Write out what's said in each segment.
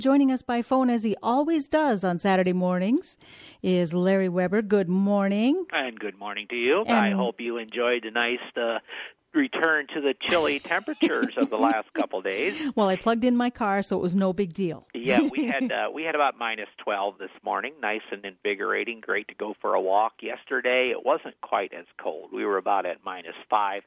Joining us by phone, as he always does on Saturday mornings, is Larry Weber. Good morning. And good morning to you. I hope you enjoyed the nice return to the chilly temperatures of the last couple of days. Well, I plugged in my car, so it was no big deal. Yeah, we had about minus 12 this morning. Nice and invigorating. Great to go for a walk. Yesterday, it wasn't quite as cold. We were about at minus 5.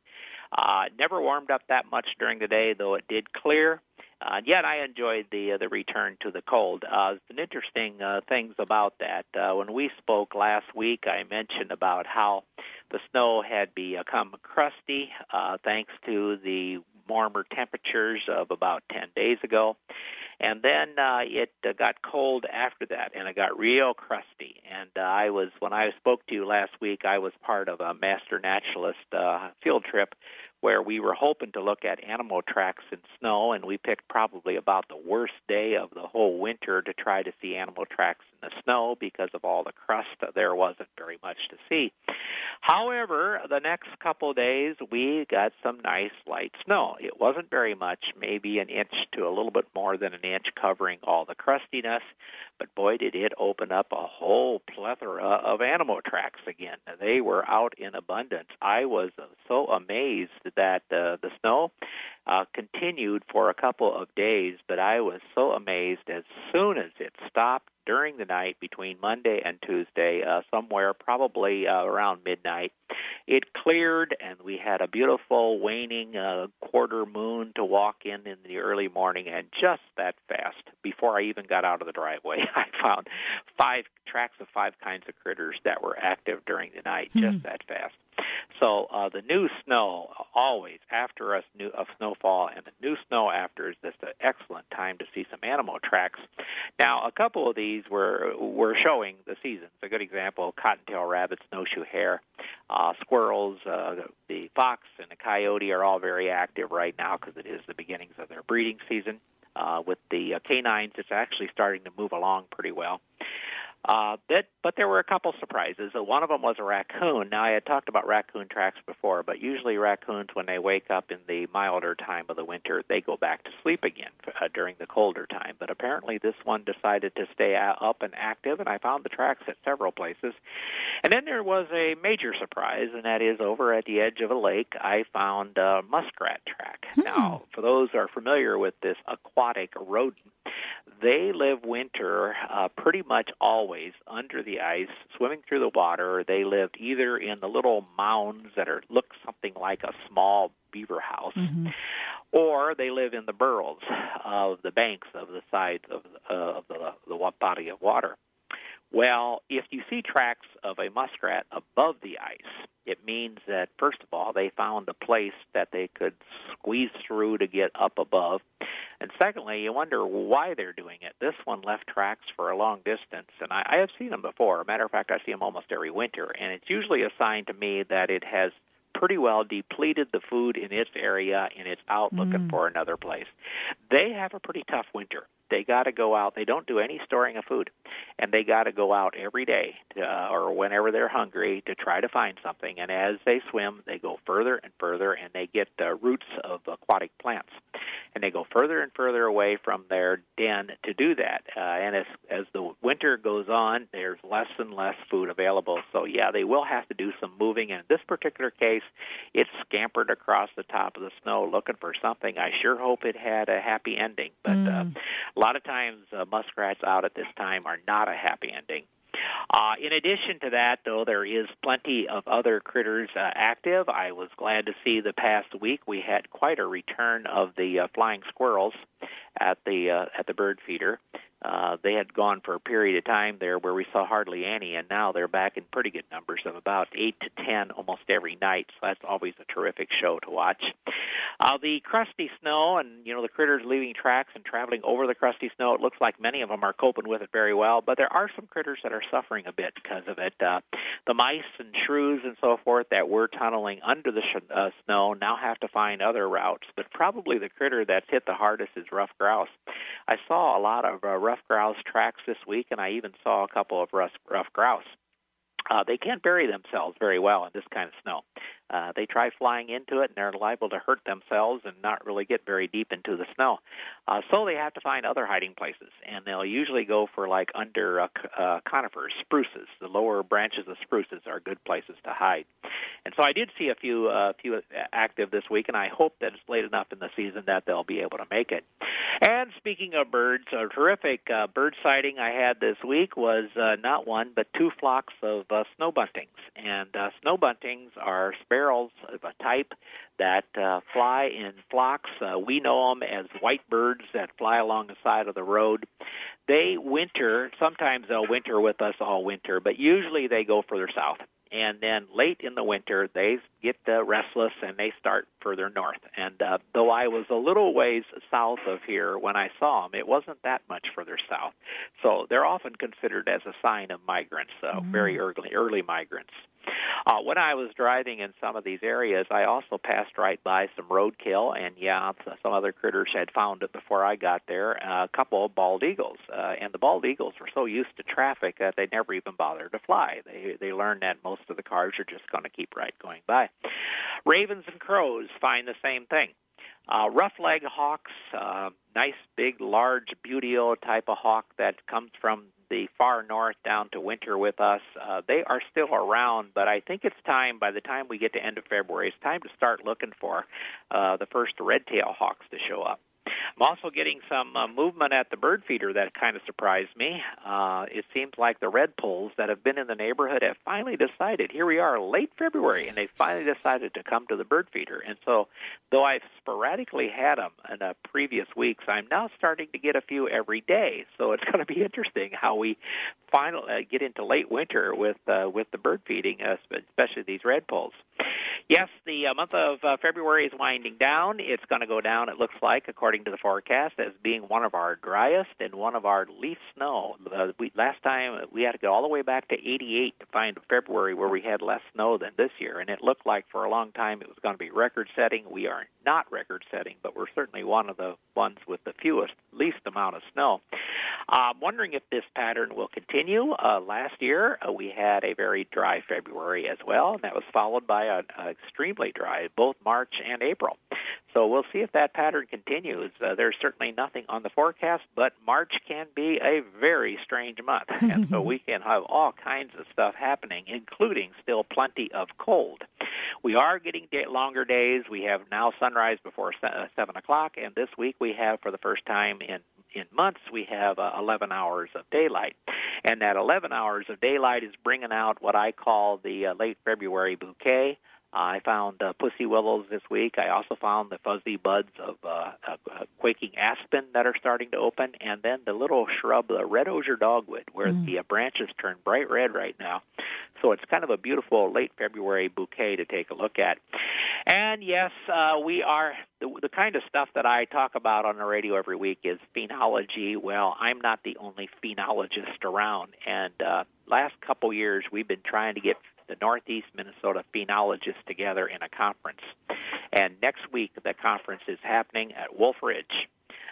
Never warmed up that much during the day, though it did clear. Yet I enjoyed the return to the cold. Some interesting things about that. When we spoke last week, I mentioned about how the snow had become crusty thanks to the warmer temperatures of about 10 days ago. And then it got cold after that, and it got real crusty. And when I spoke to you last week, I was part of a master naturalist field trip where we were hoping to look at animal tracks in snow, and we picked probably about the worst day of the whole winter to try to see animal tracks in the snow because of all the crust. There wasn't very much to see. However, the next couple of days, we got some nice light snow. It wasn't very much, maybe an inch to a little bit more than an inch covering all the crustiness, but boy, did it open up a whole plethora of animal tracks again. They were out in abundance. I was so amazed that the snow continued for a couple of days, but I was so amazed as soon as it stopped during the night between Monday and Tuesday, somewhere probably around midnight. It cleared, and we had a beautiful waning quarter moon to walk in the early morning, and just that fast, before I even got out of the driveway, I found 5 tracks of 5 kinds of critters that were active during the night, just that fast. So the new snow, always after a snowfall, and the new snow after is just an excellent time to see some animal tracks. Now, a couple of these were showing the seasons. A good example, cottontail rabbit, snowshoe hare, squirrels, the fox and the coyote are all very active right now because it is the beginnings of their breeding season. With the canines, it's actually starting to move along pretty well. But there were a couple surprises. One of them was a raccoon. Now, I had talked about raccoon tracks before, but usually raccoons, when they wake up in the milder time of the winter, they go back to sleep again during the colder time. But apparently this one decided to stay up and active, and I found the tracks at several places. And then there was a major surprise, and that is over at the edge of a lake, I found a muskrat track. Now, for those who are familiar with this aquatic rodent, they live winter pretty much always under the ice, swimming through the water. They lived either in the little mounds that look something like a small beaver house, or they live in the burrows of the banks of the sides of the body of water. Well, if you see tracks of a muskrat above the ice, it means that, first of all, they found a place that they could squeeze through to get up above. And secondly, you wonder why they're doing it. This one left tracks for a long distance, and I have seen them before. As a matter of fact, I see them almost every winter, and it's usually a sign to me that it has pretty well depleted the food in its area, and it's out looking for another place. They have a pretty tough winter. They got to go out. They don't do any storing of food, and they got to go out every day or whenever they're hungry to try to find something. And as they swim, they go further and further, and they get roots of aquatic plants. And they go further and further away from their den to do that. And as the winter goes on, there's less and less food available. So, yeah, they will have to do some moving. And in this particular case, it scampered across the top of the snow looking for something. I sure hope it had a happy ending. But a lot of times muskrats out at this time are not a happy ending. In addition to that, though, there is plenty of other critters active. I was glad to see the past week we had quite a return of the flying squirrels at the bird feeder. They had gone for a period of time there where we saw hardly any, and now they're back in pretty good numbers of about 8 to 10 almost every night, so that's always a terrific show to watch. The crusty snow and, the critters leaving tracks and traveling over the crusty snow, it looks like many of them are coping with it very well, but there are some critters that are suffering a bit because of it. The mice and shrews and so forth that were tunneling under the snow now have to find other routes, but probably the critter that's hit the hardest is ruffed grouse. I saw a lot of ruffed grouse tracks this week, and I even saw a couple of ruffed grouse. They can't bury themselves very well in this kind of snow. they try flying into it, and they're liable to hurt themselves and not really get very deep into the snow. So they have to find other hiding places, and they'll usually go for like under conifers, spruces. The lower branches of spruces are good places to hide. And so I did see a few active this week, and I hope that it's late enough in the season that they'll be able to make it. And speaking of birds, a terrific bird sighting I had this week was not one, but two flocks of snow buntings. And snow buntings are sparrows of a type that fly in flocks. We know them as white birds that fly along the side of the road. They winter. Sometimes they'll winter with us all winter, but usually they go further south. And then late in the winter, they get restless and they start further north. And though I was a little ways south of here when I saw them, it wasn't that much further south. So they're often considered as a sign of migrants, very early migrants. When I was driving in some of these areas, I also passed right by some roadkill, and some other critters had found it before I got there, a couple of bald eagles. And the bald eagles were so used to traffic that they never even bothered to fly. They learned that most of the cars are just going to keep right going by. Ravens and crows find the same thing. Rough-leg hawks, nice, big, large, buteo type of hawk that comes from the far north down to winter with us. They are still around, but I think it's time, by the time we get to end of February, it's time to start looking for the first red-tailed hawks to show up. I'm also getting some movement at the bird feeder that kind of surprised me. It seems like the redpolls that have been in the neighborhood have finally decided, here we are, late February, and they finally decided to come to the bird feeder. And so, though I've sporadically had them in previous weeks, I'm now starting to get a few every day. So it's going to be interesting how we finally get into late winter with the bird feeding, especially these redpolls. Yes, the month of February is winding down. It's going to go down, it looks like, according to the forecast, as being one of our driest and one of our least snow. Last time, we had to go all the way back to 88 to find February where we had less snow than this year, and it looked like for a long time it was going to be record-setting. We are not record-setting, but we're certainly one of the ones with the least amount of snow. I'm wondering if this pattern will continue. Last year, we had a very dry February as well, and that was followed by an extremely dry, both March and April. So we'll see if that pattern continues. There's certainly nothing on the forecast, but March can be a very strange month. And so we can have all kinds of stuff happening, including still plenty of cold. We are getting longer days. We have now sunrise before 7 o'clock, and this week we have, for the first time in months, we have 11 hours of daylight. And that 11 hours of daylight is bringing out what I call the late February bouquet. I found pussy willows this week. I also found the fuzzy buds of quaking aspen that are starting to open, and then the little shrub, the red osier dogwood, where the branches turn bright red right now. So it's kind of a beautiful late February bouquet to take a look at. And yes, we are the kind of stuff that I talk about on the radio every week is phenology. Well, I'm not the only phenologist around, and last couple years we've been trying to get the Northeast Minnesota phenologists together in a conference. And next week, the conference is happening at Wolf Ridge.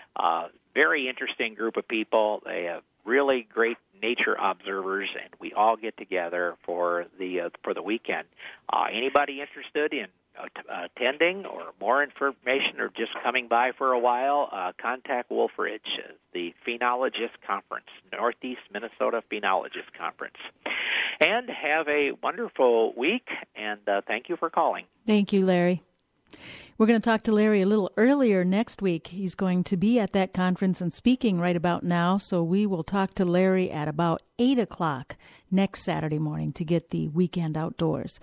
Very interesting group of people. They have really great nature observers, and we all get together for the weekend. Anybody interested in attending or more information or just coming by for a while, contact Wolf Ridge, the Phenologist Conference, Northeast Minnesota Phenologist Conference. And have a wonderful week, and thank you for calling. Thank you, Larry. We're going to talk to Larry a little earlier next week. He's going to be at that conference and speaking right about now, so we will talk to Larry at about 8 o'clock next Saturday morning to get the weekend outdoors.